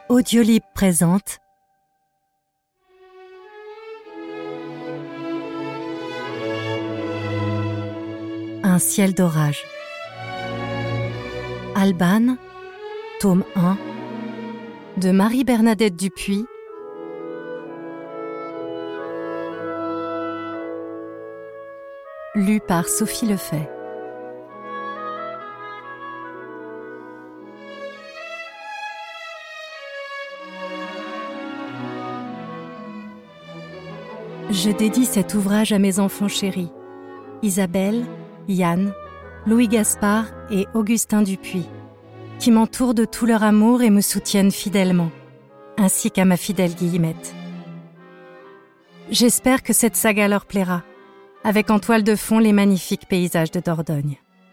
Audiolib présente Un ciel d'orage. Alban, tome 1, de Marie-Bernadette Dupuis, lu par Sophie Lefay. Je dédie cet ouvrage à mes enfants chéris, Isabelle, Yann, Louis-Gaspard et Augustin Dupuis, qui m'entourent de tout leur amour et me soutiennent fidèlement, ainsi qu'à ma fidèle Guillemette. J'espère que cette saga leur plaira, avec en toile de fond les magnifiques paysages de Dordogne.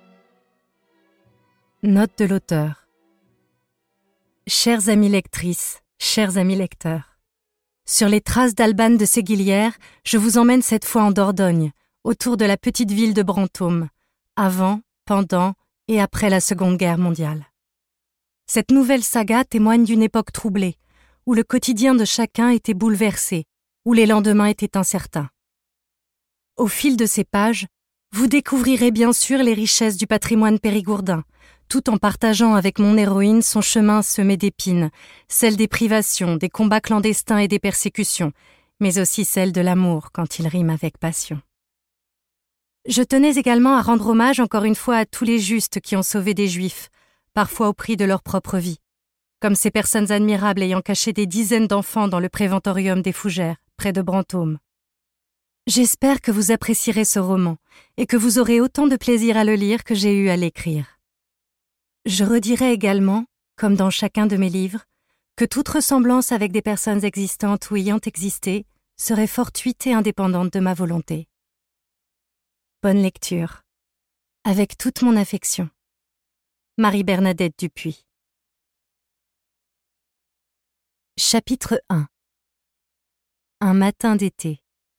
Note de l'auteur. Chères amies lectrices, chers amis lecteurs, sur les traces d'Alban de Séguilière, je vous emmène cette fois en Dordogne, autour de la petite ville de Brantôme, avant, pendant et après la Seconde Guerre mondiale. Cette nouvelle saga témoigne d'une époque troublée, où le quotidien de chacun était bouleversé, où les lendemains étaient incertains. Au fil de ces pages, vous découvrirez bien sûr les richesses du patrimoine périgourdin, tout en partageant avec mon héroïne son chemin semé d'épines, celle des privations, des combats clandestins et des persécutions, mais aussi celle de l'amour quand il rime avec passion. Je tenais également à rendre hommage encore une fois à tous les justes qui ont sauvé des Juifs, parfois au prix de leur propre vie, comme ces personnes admirables ayant caché des dizaines d'enfants dans le préventorium des Fougères, près de Brantôme. J'espère que vous apprécierez ce roman et que vous aurez autant de plaisir à le lire que j'ai eu à l'écrire. Je redirai également, comme dans chacun de mes livres, que toute ressemblance avec des personnes existantes ou ayant existé serait fortuite et indépendante de ma volonté. Bonne lecture. Avec toute mon affection. Marie-Bernadette Dupuis. Chapitre 1. Un matin d'été.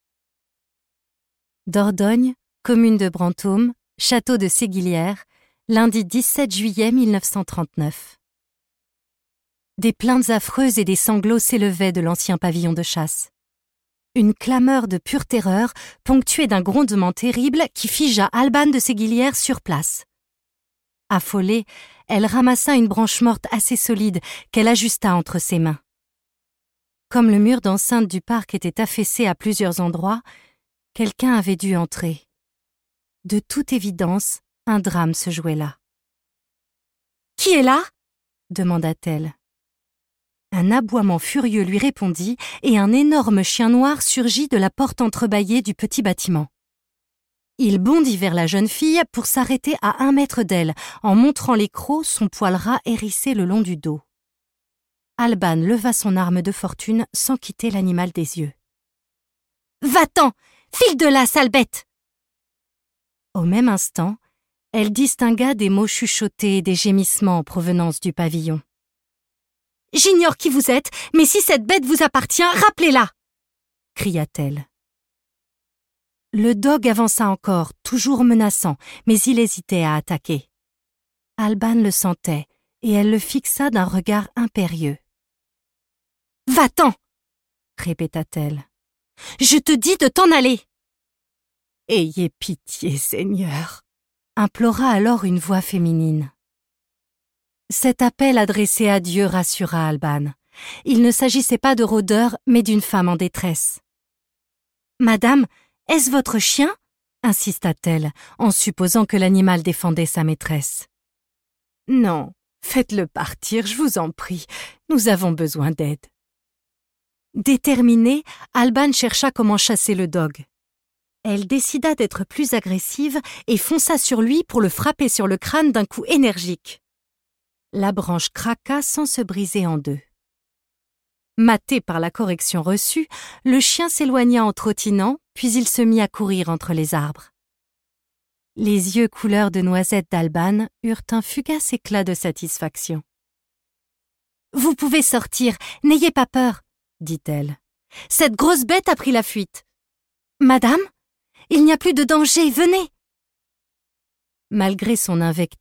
Dordogne, commune de Brantôme, château de Séguilière, lundi 17 juillet 1939. Des plaintes affreuses et des sanglots s'élevaient de l'ancien pavillon de chasse. Une clameur de pure terreur, ponctuée d'un grondement terrible qui figea Alban de Séguilière sur place. Affolée, elle ramassa une branche morte assez solide qu'elle ajusta entre ses mains. Comme le mur d'enceinte du parc était affaissé à plusieurs endroits, quelqu'un avait dû entrer. De toute évidence, un drame se jouait là. « Qui est là ?» demanda-t-elle. Un aboiement furieux lui répondit et un énorme chien noir surgit de la porte entrebâillée du petit bâtiment. Il bondit vers la jeune fille pour s'arrêter à 1 mètre d'elle, en montrant les crocs, son poil ras hérissé le long du dos. Alban leva son arme de fortune sans quitter l'animal des yeux. « Va-t'en ! File de là, sale bête !» Au même instant, elle distingua des mots chuchotés et des gémissements en provenance du pavillon. « J'ignore qui vous êtes, mais si cette bête vous appartient, rappelez-la !» cria-t-elle. Le dog avança encore, toujours menaçant, mais il hésitait à attaquer. Alban le sentait, et elle le fixa d'un regard impérieux. « Va-t'en !» répéta-t-elle. « Je te dis de t'en aller !» « Ayez pitié, Seigneur !» implora alors une voix féminine. Cet appel adressé à Dieu rassura Alban. Il ne s'agissait pas de rôdeurs, mais d'une femme en détresse. « Madame, est-ce votre chien ?» insista-t-elle, en supposant que l'animal défendait sa maîtresse. « Non, faites-le partir, je vous en prie. Nous avons besoin d'aide. » Déterminée, Alban chercha comment chasser le dog. Elle décida d'être plus agressive et fonça sur lui pour le frapper sur le crâne d'un coup énergique. La branche craqua sans se briser en deux. Maté par la correction reçue, le chien s'éloigna en trottinant, puis il se mit à courir entre les arbres. Les yeux couleur de noisette d'Alban eurent un fugace éclat de satisfaction. « Vous pouvez sortir, n'ayez pas peur, » dit-elle. « Cette grosse bête a pris la fuite. »« Madame ? Il n'y a plus de danger, venez !» Malgré son invective,